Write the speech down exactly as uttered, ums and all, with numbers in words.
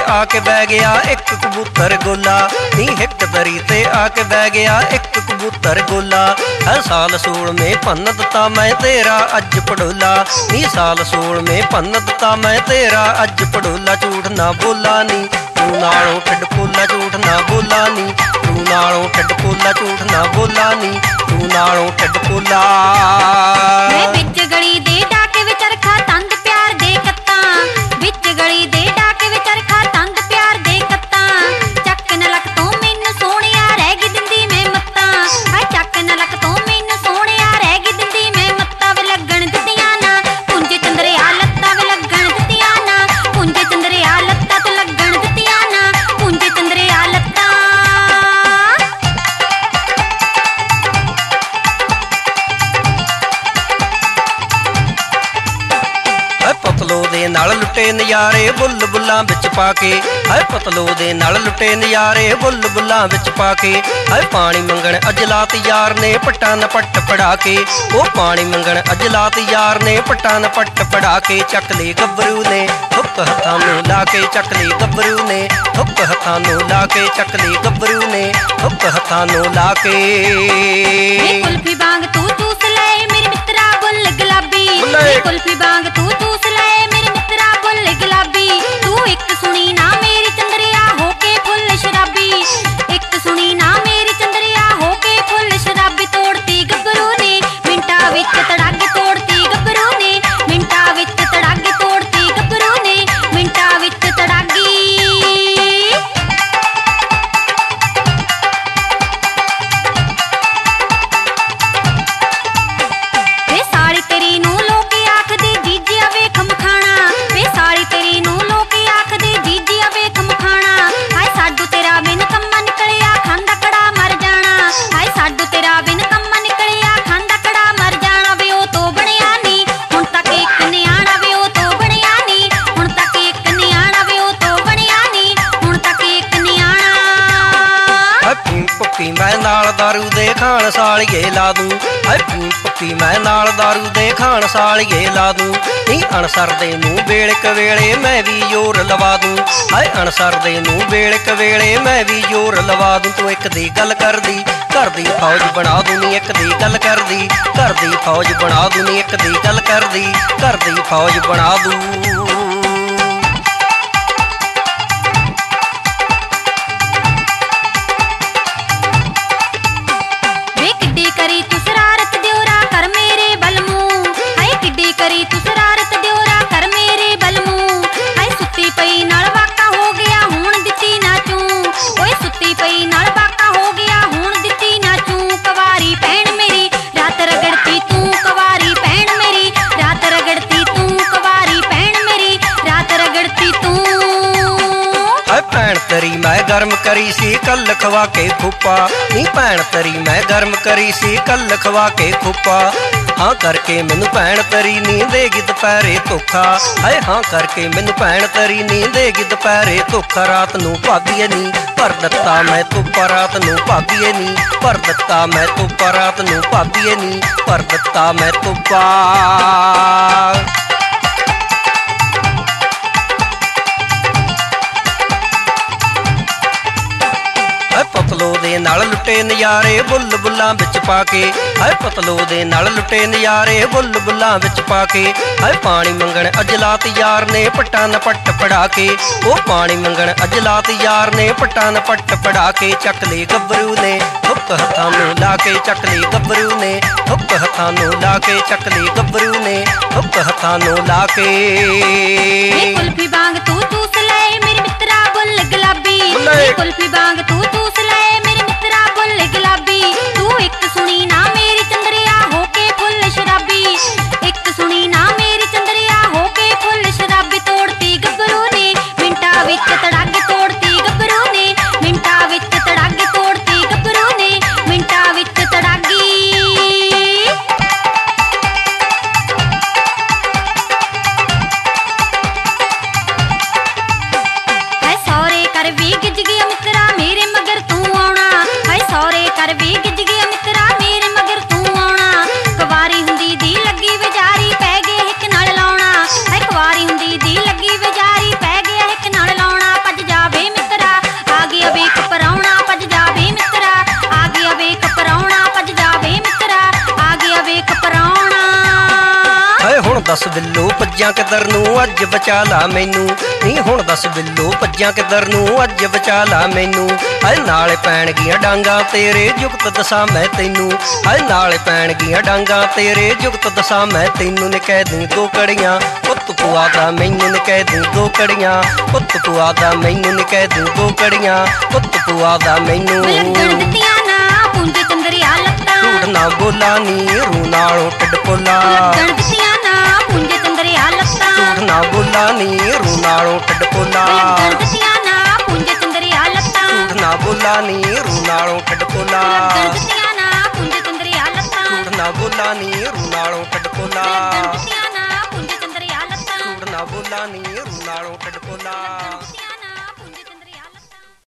आके बह गया एक कबूतर गोला नी हिक दरी ते आके बह गया एक कबूतर गोला है साल सूल में भन्न दिता मैं तेरा अज पड़ोला नी साल सूल में भन्न दिता मैं तेरा अज पड़ोला झूठ ना बोला नी तू नालों ठड पोला झूठ ना बोला नी तू नालों ठड पोला झूठ ना बोला नी तू नालों ठड पोला मैं बिच गली दे डाके विच रखा तंद प्यार दे कत्ता बिच गली दे डाके विच रखा तंद प्यार दे कत्ता चक न लक तो मैनू सोहणिया रह गई दिंदी मैं मत्ता हाय चक न लक तो मैनू सोहणिया रह गई दिंदी मैं मत्ता वे लगण दित्तियां ना पुंजे चंद्रिया लत्ता वे लगण दित्तियां ना पुंजे चंद्रिया लत्ता तो लगण दित्तियां ना पुंजे चंद्रिया लत्ता पतलो दे नाल लुटे नज़ारे बुल बुल्लां विच पाके हाय पतलो दे नाल लुटे नज़ारे बुल बुल्लां विच पाके हाय पानी मंगण अजलात यार ने पट्टा न पट्ट पड़ा के ओ पानी मंगण अजलात यार ने पट्टा न पट्ट पड़ा के चक ले गबरू ने हुक हथां नूं ला के चक ले गबरू ने हुक हथां नूं ला के चक ले गबरू ने हुक हथां नूं ला के कुल्फी बांग तू चूस ले मेरे मित्रा बुल गुलाबी कुल्फी बांग तू चूस ले मेरे मित्रा बुल गुलाबी तू एक सुनी ना मेरी चंद्रिया होके फुल शराबी एक सुनी ना मेरी चंद्रिया होके फुल शराबी तोड़ती गबरू ने मिंटा विच तड़ाके तोड़ती गबरू ने मिंटा विच तड़ाके तोड़ती गबरू ने मिंटा विच तड़ागी वे साड़ी तेरी नू लोकी आखदी जीजिया वेख मखाना वे साड़ी तेरी नू लोकी आखदी जीजिया वेख मखाना हाय साडू तेरा बिन कम्मा निकलिया खांदा कड़ा मर जाना हाय साडू तेरा बिन कम्मा निकलिया खांदा कड़ा मर जाना वे ओ तो बनया नी हुण तक एक नियाणा वे ओ तो बनया नी हुण तक एक नियाणा वे ओ तो बनया नी हुण तक एक नियाणा हप्पी पप्पी मैं नाल दारू दे खाण सालिए ला दूं हप्पी पप्पी मैं नाल दारू दे खाण सालिए ला दूं नी अणसर दे नूं वेले कवेले मैं भी जोर लवा दूं हाय अणसर दे नूं वेले कवेले मैं भी जोर लवा दूं तू एक दी गल कर दी घर दी फौज बना दूं नी एक दी गल कर दी घर दी फौज बना दूं नी एक दी गल कर दी घर दी फौज बना दूं वे किड्डी करी तू शरारत द्योरा कर मेरे बलमू हाय किड्डी करी तू शरारत द्योरा कर मेरे बलमू हाय सुत्ती पई नाल वाका हो गया हुण दित्ती ना चूं ओए सुत्ती पई नाल वाका हो गया हुण दित्ती ना चूं कवारी भैण मेरी रात रगड़ती तू कवारी भैण मेरी रात रगड़ती तू कवारी भैण मेरी रात रगड़ती तू हाय भैन तेरी मैं गर्म करी सी कल खवा के फूपा नी भैन तेरी मैं गर्म करी सी कल खवा के फूपा हाँ करके मैनू भैन तेरी नी देगी दोपहरे धोखा हाय हाँ करके मैनू भैन तेरी नी देगी दोपहरे धोखा रात नू भागीए नी भर दिता मैं धुप्पा रात नू भागीए नी भर दिता मैं धुप्पा रात नू भागीए नी भर दिता मैं धुप्पा पतलो दे नाल लुटे नज़ारे बुल बुल्लां विच पाके हाय पतलो दे नाल लुटे नज़ारे बुल बुल्लां विच पाके हाय पानी मंगण अजलात यार ने पट्टा न पट्ट पड़ा के ओ पानी मंगण अजलात यार ने पट्टा न पट्ट पड़ा के चक ले गबरू ने हुक हथां नूं ला के चक ले गबरू ने हुक हथां नूं ला के चक ले गबरू ने हुक हथां नूं ला के कुल्फी बांग तू चूस ले मेरे मित्रा बुल गुलाबी कुल्फी बांग तू चूस ले मेरे मित्रा बुल गुलाबी तू एक सुनी ना मेरी चंद्रिया होके फुल शराबी एक सुनी ना मेरी चंद्रिया होके फुल शराबी तोड़ती गबरू ने मिंटा विच तड़ाके तोड़ती गबरू ने मिंटा विच तड़ाके तोड़ती गबरू ने मिंटा विच तड़ागी है सौरे कर वी गिज गया मित्रा मेरे मगर तू आउणा हाय सौरे कर वी गिज गया मित्रा मेरे मगर तू आउणा कवारी हुंदी दी लगी विजारी पै गए हिक नाल लाउणा हाय कवारी हुंदी दी लगी विजारी पै गया हिक नाल लाउणा भज ਭੱਜਾਂ ਕਿੱਧਰ ਨੂੰ ਅੱਜ ਬਚਾ ਲਾ ਮੈਨੂੰ ਨੀ ਹੁਣ ਦੱਸ ਬਿੱਲੋ ਭੱਜਾਂ ਕਿੱਧਰ ਨੂੰ ਅੱਜ ਬਚਾ ਲਾ ਮੈਨੂੰ ਹਾਏ ਨਾਲੇ ਪੈਣਗੀਆਂ ਡਾਂਗਾ ਤੇਰੇ ਜੁਗਤ ਦਸਾਂ ਮੈਂ ਤੈਨੂੰ ਹਾਏ ਨਾਲੇ ਪੈਣਗੀਆਂ ਡਾਂਗਾ ਤੇਰੇ ਜੁਗਤ ਦਸਾਂ ਮੈਂ ਤੈਨੂੰ ਨੀ ਕਹਿ ਦੂੰ ਦੋ ਕੜੀਆਂ ਪੁੱਤ ਪੁਆ ਦਾ ਮੈਨੂੰ ਨੀ ਕਹਿ ਦੂੰ ਦੋ ਕੜੀਆਂ ਪੁੱਤ ਪੁਆ ਦਾ ਮੈਨੂੰ ਨੀ ਕਹਿ ਦੂੰ ਦੋ ਕੜੀਆਂ ਪੁੱਤ ਪੁਆ ਦਾ ਮੈਨੂੰ ਲੱਗਣ ਦਿੱਤੀਆਂ ਨਾ ਪੁੰਜ ਚੰਦਰੀਆ ਲੱਤਾਂ ਝੂਠ ਨਾ ਬੋਲਾ ਨੀ ਰੂ ਨਾਲੋਂ ਟੱਡ ਪੋਲਾ ਲੱਗਣ ਦਿੱਤੀਆਂ ਨਾ ਪੁੰਜ ਚੰਦਰੀਆ ਲੱਤਾਂ ਝੂਠ ਨਾ ਬੋਲਾ ਨੀ ਰੂ ਨਾਲੋਂ ਟੱਡ ਪੋਲਾ ਲੱਗਣ ਦਿੱਤੀਆਂ ਨਾ ਪੁੰਜ ਚੰਦਰੀਆ ਲੱਤਾਂ ਝੂਠ ਨਾ ਬੋਲਾ ਨੀ ਰੂ ਨਾਲੋਂ ਟੱਡ ਪੋਲਾ ਲੱਗਣ ਦਿੱਤੀਆਂ ਨਾ ਪੁੰਜ ਚੰਦਰੀਆ ਲੱਤਾਂ ਝੂਠ ਨਾ ਬੋਲਾ ਨੀ ਰੂ ਨਾਲੋਂ ਟੱਡ ਪੋਲਾ ਲੱਗਣ ਦਿੱਤੀਆਂ ਨਾ ਪੁੰਜ ਚੰਦਰੀਆ ਲੱਤਾਂ ਝੂਠ ਨਾ ਬੋਲਾ ਨੀ ਰੂ ਨਾਲੋਂ ਟੱਡ ਪੋਲਾ ਲੱਗਣ ਦਿੱਤੀਆਂ